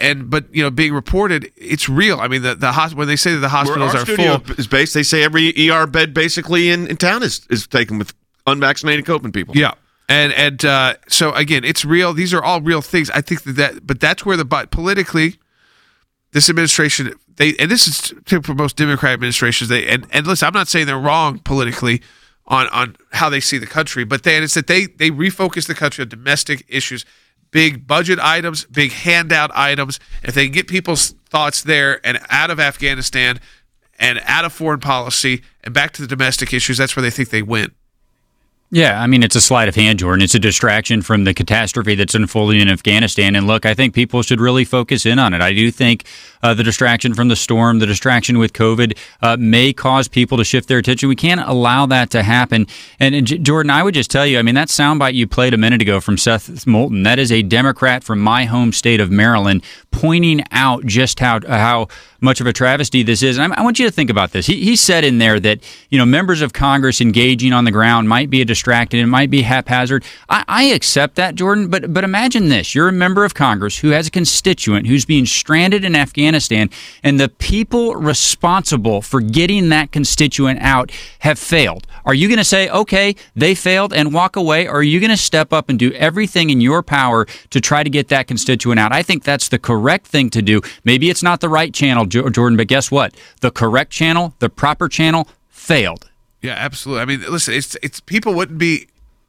being reported, it's real. I mean, the when they say that the hospitals are full, is based. They say every ER bed basically in town is taken with unvaccinated coping people. Yeah, and so again, it's real. These are all real things. I think but that's where politically, this administration and this is typical for most Democrat administrations. And listen, I'm not saying they're wrong politically on how they see the country, but it's that they refocus the country on domestic issues. Big budget items, big handout items. If they can get people's thoughts there and out of Afghanistan and out of foreign policy and back to the domestic issues, that's where they think they win. Yeah, I mean, it's a sleight of hand, Jordan. It's a distraction from the catastrophe that's unfolding in Afghanistan. And look, I think people should really focus in on it. I do think the distraction from the storm, the distraction with COVID may cause people to shift their attention. We can't allow that to happen. And Jordan, I would just tell you, I mean, that soundbite you played a minute ago from Seth Moulton, that is a Democrat from my home state of Maryland pointing out just how much of a travesty this is. And I want you to think about this. He said in there that, members of Congress engaging on the ground might be a distracted, it might be haphazard. I accept that, Jordan, but imagine this. You're a member of Congress who has a constituent who's being stranded in Afghanistan, and the people responsible for getting that constituent out have failed. Are you going to say, okay, they failed and walk away, or are you going to step up and do everything in your power to try to get that constituent out? I think that's the correct thing to do. Maybe it's not the right channel, Jordan, but guess what? The correct channel, the proper channel, failed. Yeah, absolutely. I mean, listen, it's people wouldn't be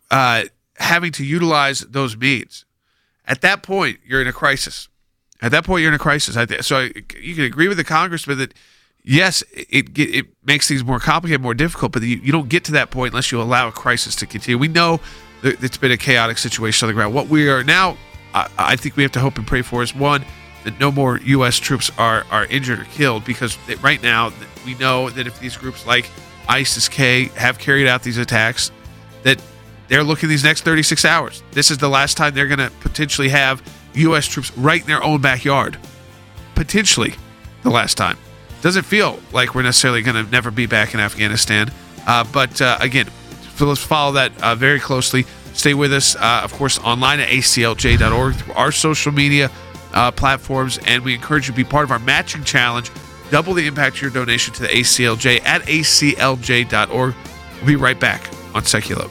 having to utilize those means. At that point, you're in a crisis. So you can agree with the congressman that, yes, it makes things more complicated, more difficult, but you don't get to that point unless you allow a crisis to continue. We know that it's been a chaotic situation on the ground. What we are now, I think we have to hope and pray for is, one, that no more U.S. troops are injured or killed, because right now we know that if these groups like ISIS-K have carried out these attacks, that they're looking these next 36 hours. This is the last time they're going to potentially have U.S. troops right in their own backyard. Potentially the last time. Doesn't feel like we're necessarily going to never be back in Afghanistan. But again, so let's follow that very closely. Stay with us, of course, online at aclj.org, through our social media platforms, and we encourage you to be part of our matching challenge. Double the impact of your donation to the ACLJ at aclj.org. We'll be right back on Secular.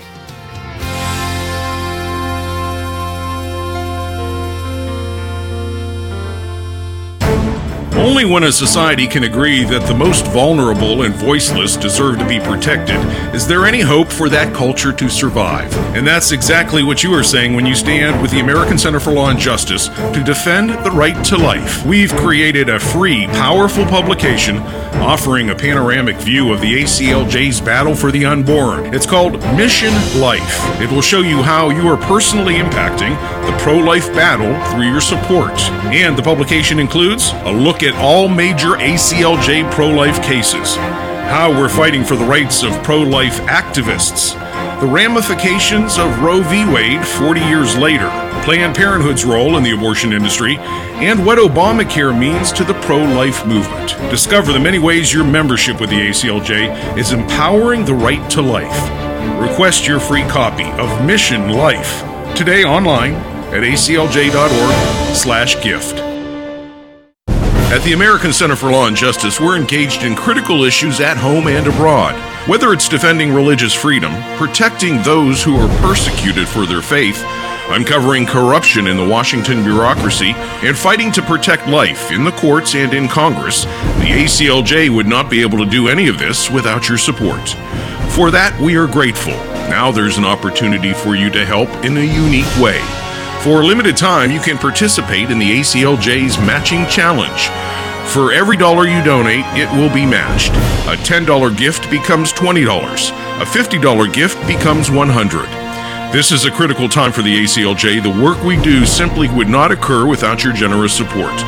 Only when a society can agree that the most vulnerable and voiceless deserve to be protected is there any hope for that culture to survive. And that's exactly what you are saying when you stand with the American Center for Law and Justice to defend the right to life. We've created a free, powerful publication offering a panoramic view of the ACLJ's battle for the unborn. It's called Mission Life. It will show you how you are personally impacting the pro-life battle through your support. And the publication includes a look at all major ACLJ pro-life cases, how we're fighting for the rights of pro-life activists, the ramifications of Roe v. Wade 40 years later, Planned Parenthood's role in the abortion industry, and what Obamacare means to the pro-life movement. Discover the many ways your membership with the ACLJ is empowering the right to life. Request your free copy of Mission Life today online at aclj.org/gift. At the American Center for Law and Justice, we're engaged in critical issues at home and abroad. Whether it's defending religious freedom, protecting those who are persecuted for their faith, uncovering corruption in the Washington bureaucracy, and fighting to protect life in the courts and in Congress, the ACLJ would not be able to do any of this without your support. For that, we are grateful. Now there's an opportunity for you to help in a unique way. For a limited time, you can participate in the ACLJ's Matching Challenge. For every dollar you donate, it will be matched. A $10 gift becomes $20. A $50 gift becomes $100. This is a critical time for the ACLJ. The work we do simply would not occur without your generous support.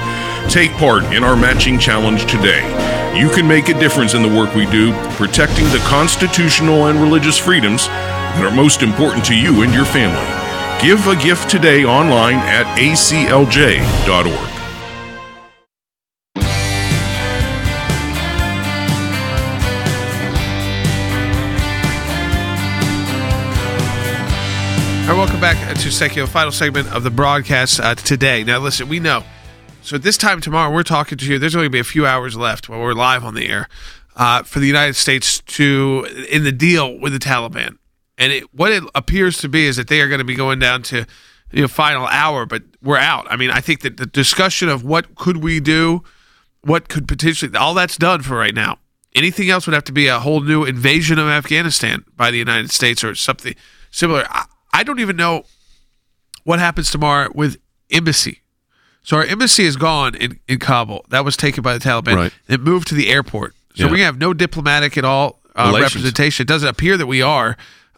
Take part in our matching challenge today. You can make a difference in the work we do, protecting the constitutional and religious freedoms that are most important to you and your family. Give a gift today online at aclj.org. All right, welcome back to Secular, final segment of the broadcast today. Now, listen, we know. So this time tomorrow, we're talking to you. There's only going to be a few hours left while we're live on the air for the United States in the deal with the Taliban. And what it appears to be is that they are going to be going down to final hour, but we're out. I mean, I think that the discussion of what could we do, what could potentially, all that's done for right now. Anything else would have to be a whole new invasion of Afghanistan by the United States or something similar. I don't even know what happens tomorrow with embassy. So our embassy is gone in Kabul. That was taken by the Taliban. Right. It moved to the airport. So we're going to have no diplomatic at all representation. It doesn't appear that we are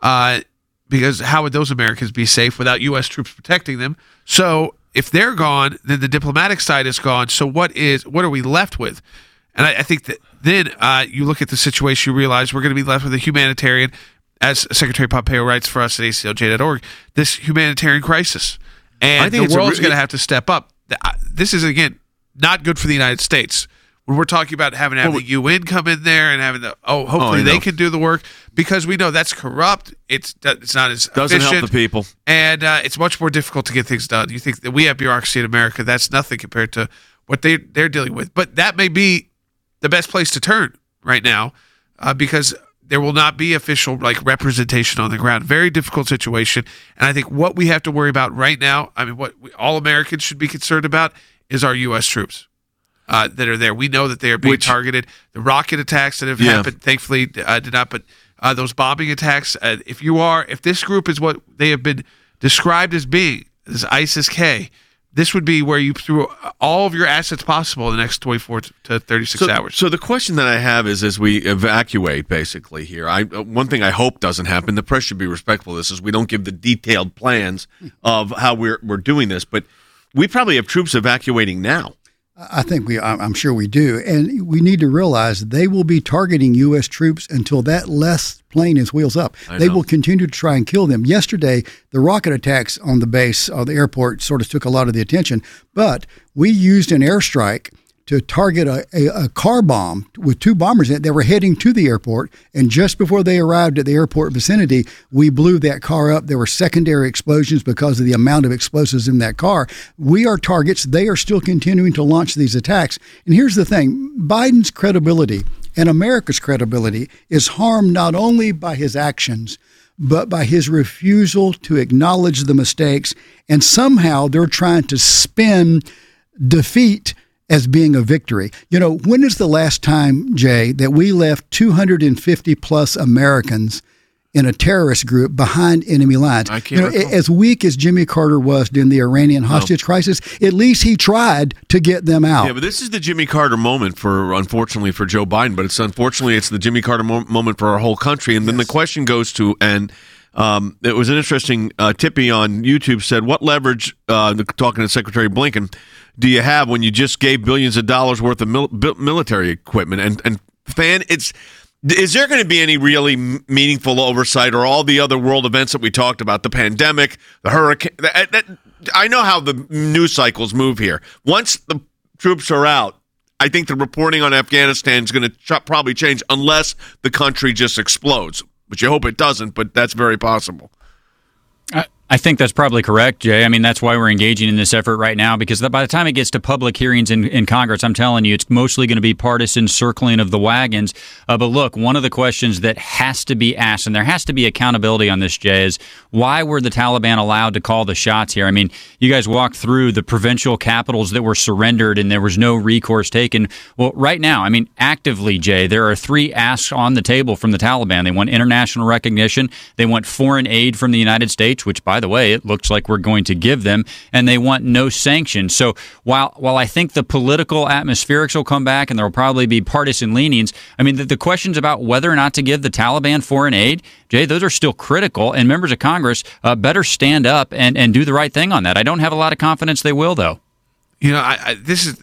because how would those Americans be safe without U.S. troops protecting them? So if they're gone, then the diplomatic side is gone. So what are we left with? And I think that then you look at the situation, you realize we're going to be left with a humanitarian, as Secretary Pompeo writes for us at aclj.org, this humanitarian crisis. And the world's going to have to step up. This is, again, not good for the United States. When we're talking about having the UN come in there and having hopefully they can do the work, because we know that's corrupt. It's not as doesn't efficient, help the people, and it's much more difficult to get things done. You think that we have bureaucracy in America? That's nothing compared to what they're dealing with. But that may be the best place to turn right now, because there will not be official representation on the ground. Very difficult situation. And I think what we have to worry about right now, I mean, what all Americans should be concerned about is our U.S. troops that are there. We know that they are being targeted. The rocket attacks that have happened, thankfully, did not. But those bombing attacks, if this group is what they have been described as being, this ISIS-K, this would be where you threw all of your assets possible in the next 24 to 36 hours. So the question that I have is, as we evacuate, basically here, one thing I hope doesn't happen, the press should be respectful of this, is we don't give the detailed plans of how we're doing this, but we probably have troops evacuating now. I think I'm sure we do. And we need to realize they will be targeting U.S. troops until that last plane is wheels up. They will continue to try and kill them. Yesterday, the rocket attacks on the base of the airport sort of took a lot of the attention, but we used an airstrike to target a car bomb with two bombers in it. They were heading to the airport, and just before they arrived at the airport vicinity, we blew that car up. There were secondary explosions because of the amount of explosives in that car. We are targets. They are still continuing to launch these attacks. And here's the thing. Biden's credibility and America's credibility is harmed not only by his actions, but by his refusal to acknowledge the mistakes. And somehow they're trying to spin defeat as being a victory. When is the last time, Jay, that we left 250 plus Americans in a terrorist group behind enemy lines? I can't recall. As weak as Jimmy Carter was during the Iranian hostage crisis, at least he tried to get them out. Yeah, but this is the Jimmy Carter moment unfortunately for Joe Biden, but it's the Jimmy Carter moment for our whole country. And then the question goes to, and it was an interesting, Tippy on YouTube said, what leverage, talking to Secretary Blinken, do you have when you just gave billions of dollars worth of military equipment? And Fan, is there going to be any really meaningful oversight, or all the other world events that we talked about, the pandemic, the hurricane? I know how the news cycles move here. Once the troops are out, I think the reporting on Afghanistan is going to probably change unless the country just explodes, which you hope it doesn't, but that's very possible. I think that's probably correct, Jay. I mean, that's why we're engaging in this effort right now, because by the time it gets to public hearings in Congress, I'm telling you, it's mostly going to be partisan circling of the wagons. But look, one of the questions that has to be asked, and there has to be accountability on this, Jay, is why were the Taliban allowed to call the shots here? I mean, you guys walked through the provincial capitals that were surrendered and there was no recourse taken. Well, right now, I mean, actively, Jay, there are 3 asks on the table from the Taliban. They want international recognition. They want foreign aid from the United States, which, by the way, it looks like we're going to give them, and they want no sanctions. So while I think the political atmospherics will come back and there will probably be partisan leanings, I mean, the questions about whether or not to give the Taliban foreign aid, Jay, those are still critical, and members of Congress better stand up and do the right thing on that. I don't have a lot of confidence they will, though. This is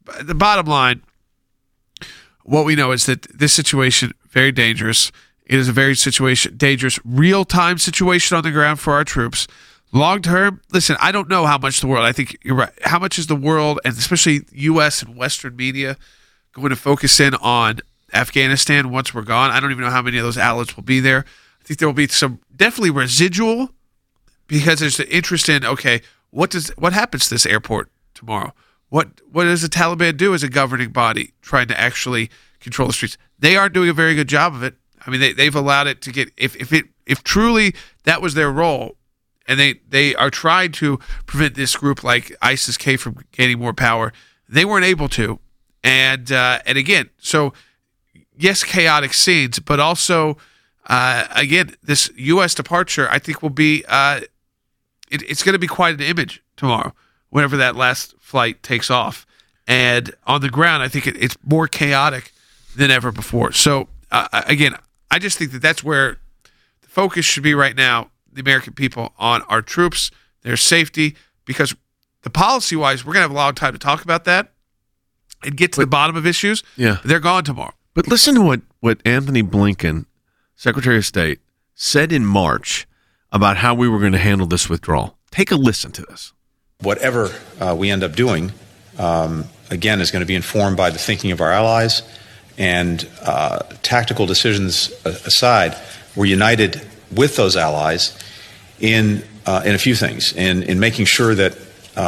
the bottom line, what we know is that this situation very dangerous. It is a very dangerous, real-time situation on the ground for our troops. Long-term, listen, I don't know how much the world, I think you're right, how much is the world, and especially U.S. and Western media, going to focus in on Afghanistan once we're gone? I don't even know how many of those outlets will be there. I think there will be some definitely residual, because there's the interest in, okay, what happens to this airport tomorrow? What does the Taliban do as a governing body trying to actually control the streets? They aren't doing a very good job of it. I mean, they've allowed it to get, if truly that was their role, and they are trying to prevent this group like ISIS-K from gaining more power, they weren't able to. And again, so yes, chaotic scenes, but also, again, this U.S. departure, I think will be, it's going to be quite an image tomorrow, whenever that last flight takes off. And on the ground, I think it's more chaotic than ever before. So, again, I just think that that's where the focus should be right now, the American people, on our troops, their safety, because the policy-wise, we're going to have a long time to talk about that and get to the bottom of issues. Yeah. They're gone tomorrow. But listen to what Anthony Blinken, Secretary of State, said in March about how we were going to handle this withdrawal. Take a listen to this. Whatever we end up doing, again, is going to be informed by the thinking of our allies. And tactical decisions aside, we're united with those allies in a few things, in making sure that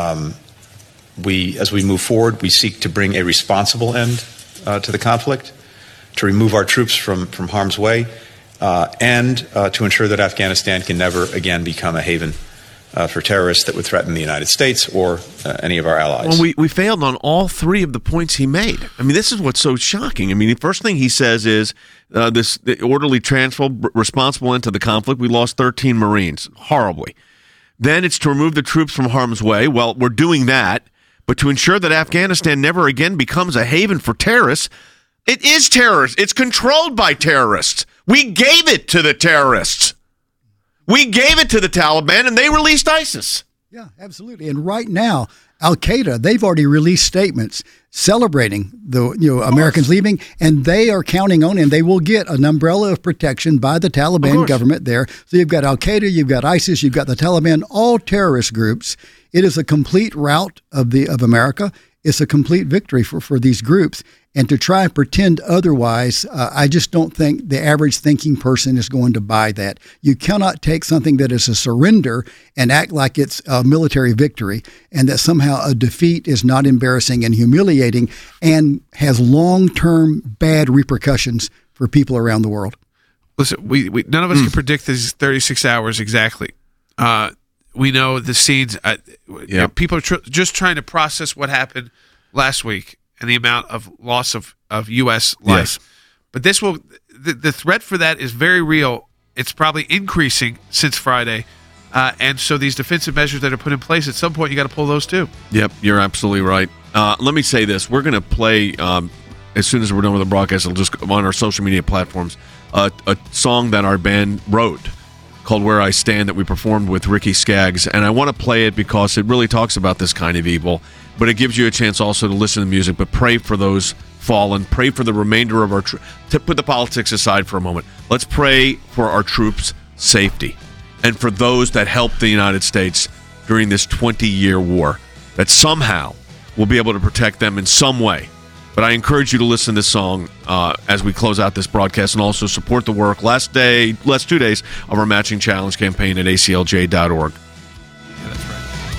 as we move forward, we seek to bring a responsible end to the conflict, to remove our troops from harm's way, and to ensure that Afghanistan can never again become a haven for terrorists that would threaten the United States or any of our allies. Well, we failed on all three of the points he made. I mean, this is what's so shocking. I mean, the first thing he says is the orderly transfer, responsible end to the conflict. We lost 13 Marines, horribly. Then it's to remove the troops from harm's way. Well, we're doing that. But to ensure that Afghanistan never again becomes a haven for terrorists, it is terrorists. It's controlled by terrorists. We gave it to the terrorists. We gave it to the Taliban, and they released ISIS. Yeah, absolutely. And right now, Al-Qaeda, they've already released statements celebrating the Americans leaving, and they are counting on, and they will get an umbrella of protection by the Taliban government there. So you've got Al-Qaeda, you've got ISIS, you've got the Taliban, all terrorist groups. It is a complete rout of America. It's a complete victory for these groups. And to try and pretend otherwise, I just don't think the average thinking person is going to buy that. You cannot take something that is a surrender and act like it's a military victory, and that somehow a defeat is not embarrassing and humiliating and has long-term bad repercussions for people around the world. Listen, we none of us can predict these 36 hours exactly. We know the scenes. People are just trying to process what happened last week and the amount of loss of U.S. life. Yes. But this will the threat for that is very real. It's probably increasing since Friday. And so these defensive measures that are put in place, at some point you got to pull those too. Yep, you're absolutely right. Let me say this. We're going to play, as soon as we're done with the broadcast, it'll just on our social media platforms, a song that our band wrote called Where I Stand that we performed with Ricky Skaggs. And I want to play it because it really talks about this kind of evil. But it gives you a chance also to listen to the music, but pray for those fallen. Pray for the remainder of our troops. To put the politics aside for a moment, let's pray for our troops' safety and for those that helped the United States during this 20-year war, that somehow we'll be able to protect them in some way. But I encourage you to listen to this song as we close out this broadcast, and also support the work last 2 days of our Matching Challenge campaign at aclj.org. Yeah, that's right.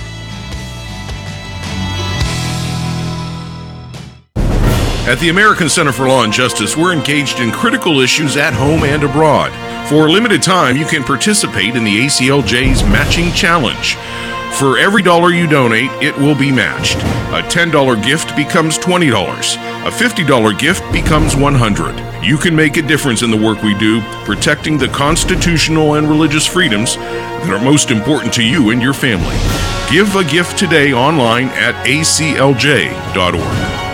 At the American Center for Law and Justice, we're engaged in critical issues at home and abroad. For a limited time, you can participate in the ACLJ's Matching Challenge. For every dollar you donate, it will be matched. A $10 gift becomes $20. A $50 gift becomes $100. You can make a difference in the work we do, protecting the constitutional and religious freedoms that are most important to you and your family. Give a gift today online at aclj.org.